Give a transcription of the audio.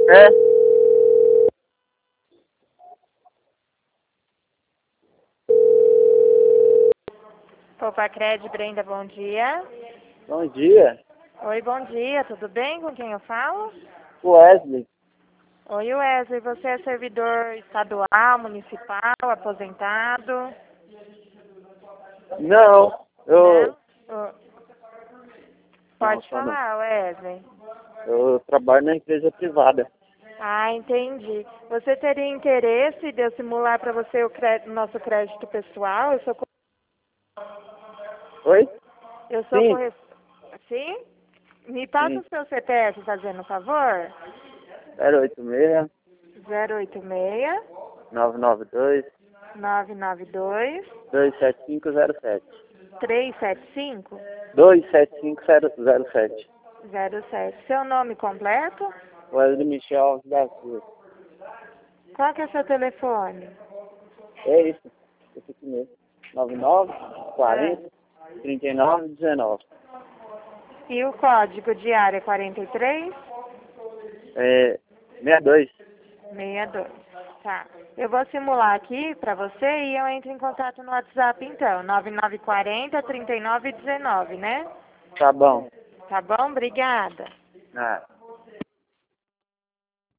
É. Copacred, Brenda, bom dia. Bom dia. Oi, bom dia, tudo bem? Com quem eu falo? Wesley. Oi, Wesley, você é servidor estadual, municipal, aposentado? Não, Não? Não, Pode só não. falar, Wesley. Eu trabalho na empresa privada. Ah, entendi. Você teria interesse de eu simular para você o nosso crédito pessoal? Oi? Eu sou Sim, Sim? Me passa sim. o seu CPF, fazendo um favor. 086 086 992 992 27507. 375 27507. 07. Seu nome completo? Wesley Michel Alves da Silva. Qual que é seu telefone? É isso. Esse aqui mesmo. 99 É. 40 39 19. E o código de área 43? É 62. 62. Tá. Eu vou simular aqui pra você e eu entro em contato no WhatsApp então. 9940 3919, né? Tá bom. Tá bom? Obrigada. Ah.